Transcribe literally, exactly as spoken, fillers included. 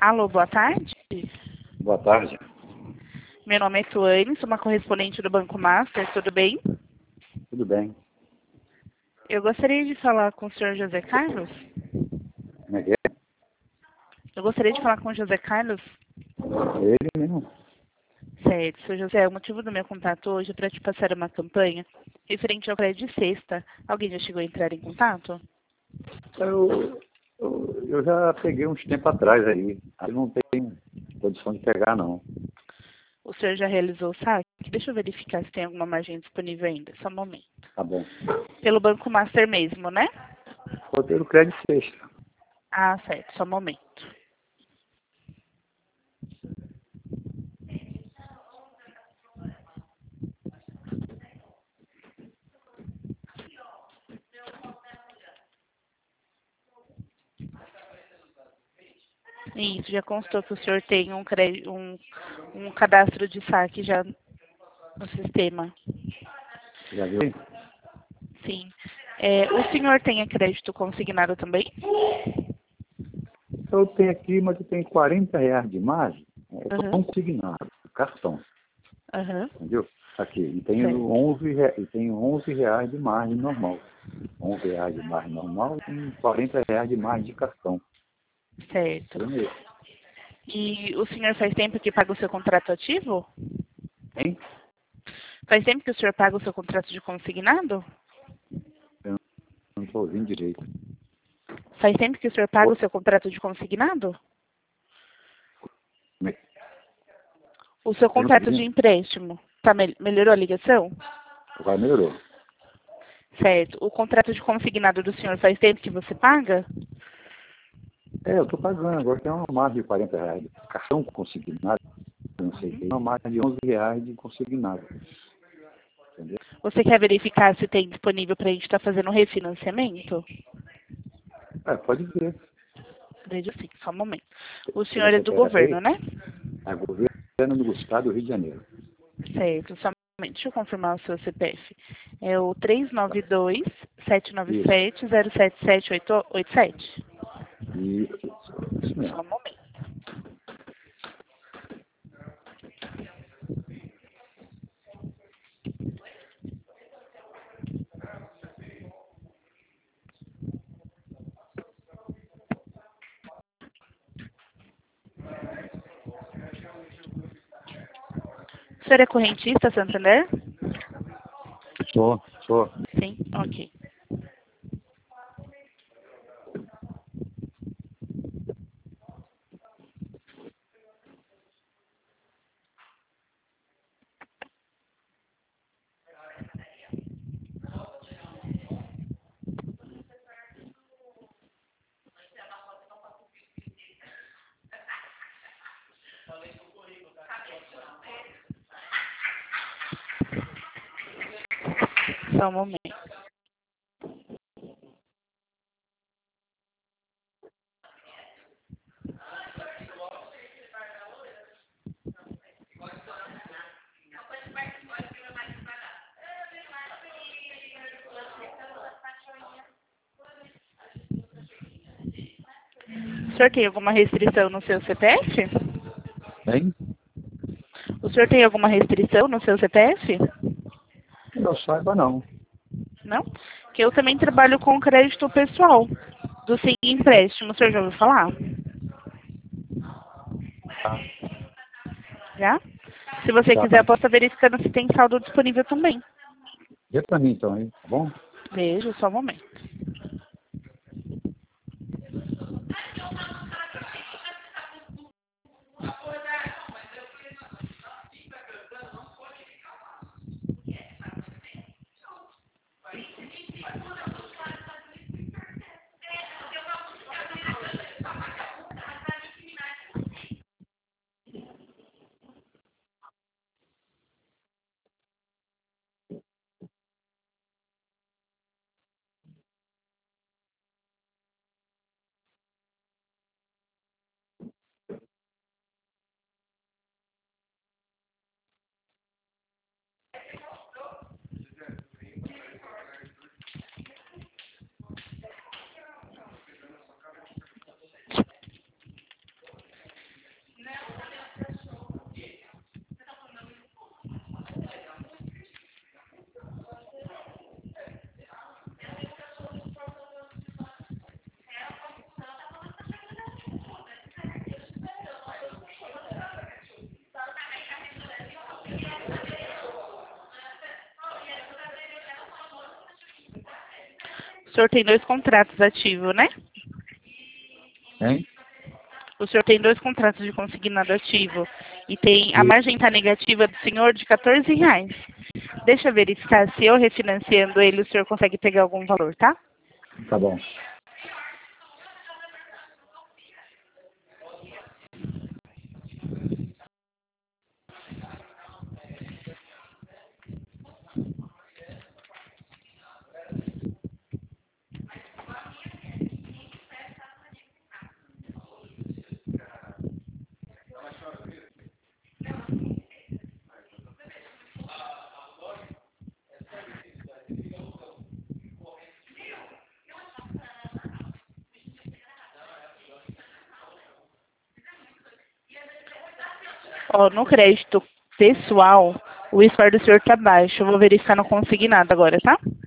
Alô, boa tarde. Boa tarde. Meu nome é Tuane, sou uma correspondente do Banco Master, tudo bem? Tudo bem. Eu gostaria de falar com o senhor José Carlos. Como é que é? Eu gostaria de falar com o José Carlos. Ele mesmo. Certo, senhor José, o motivo do meu contato hoje é para te passar uma campanha referente ao crédito de sexta. Alguém já chegou a entrar em contato? Eu, eu, eu já peguei uns tempos atrás aí. Aí não tenho condição de pegar, não. O senhor já realizou o saque? Deixa eu verificar se tem alguma margem disponível ainda, só um momento. Tá bom. Pelo Banco Master mesmo, né? Roteiro crédito sexta. Ah, certo, só um momento. Isso, já constou que o senhor tem um, cre... um, um cadastro de saque já no sistema. Já viu aí? Sim. É, o senhor tem crédito consignado também? Eu tenho aqui, mas eu tenho quarenta reais de margem. É Aham, consignado, cartão. aham, Entendeu? Aqui. E tenho certo, onze, re- e tenho onze reais de margem normal. onze reais de margem normal e quarenta reais de margem de cartão. certo. Eu mesmo. E o senhor faz tempo que paga o seu contrato ativo? Hein? Faz tempo que o senhor paga o seu contrato de consignado? Eu não estou ouvindo direito. Faz tempo que o senhor paga o seu contrato de consignado? Como é que- O seu Eu não estou contrato de ouvindo. empréstimo, tá, mel- melhorou a ligação? Agora melhorou. Certo. O contrato de consignado do senhor faz tempo que você paga? É, eu estou pagando. Agora tem uma margem de quarenta reais de cartão consignado. Eu não sei. Tem uma margem de onze reais de consignado. Entendeu? Você quer verificar se tem disponível para a gente estar fazendo um refinanciamento? É, pode ver. Veja sim, só um momento. O Tem meu senhor é do C P F governo, aí? né? É governo do Estado do Rio de Janeiro. Certo, só um momento. Deixa eu confirmar o seu C P F. É o três Tá. nove dois, sete nove Isso. sete, zero sete sete oito oito sete. Isso. Isso, isso Só mesmo. um momento. O senhor é correntista, Santander? Sou, sou. Sim, ok. Só um momento. O senhor tem alguma restrição no seu C P F? Hein? O senhor tem alguma restrição no seu C P F? Eu saiba não. Não? Que eu também trabalho com crédito pessoal do Sim Empréstimo. O senhor já ouviu falar? Tá. Já? Se você Já. quiser, eu posso estar verificando se tem saldo disponível também. Vê pra mim então, hein? Tá bom? Veja, só um momento. O senhor tem dois contratos ativos, né? Hein? O senhor tem dois contratos de consignado ativo. E tem a margem está negativa do senhor de quatorze reais. Deixa eu verificar se eu refinanciando ele, o senhor consegue pegar algum valor, tá? Tá bom. Ó, no crédito pessoal, o score do senhor tá baixo. Eu vou verificar no consignado agora, tá?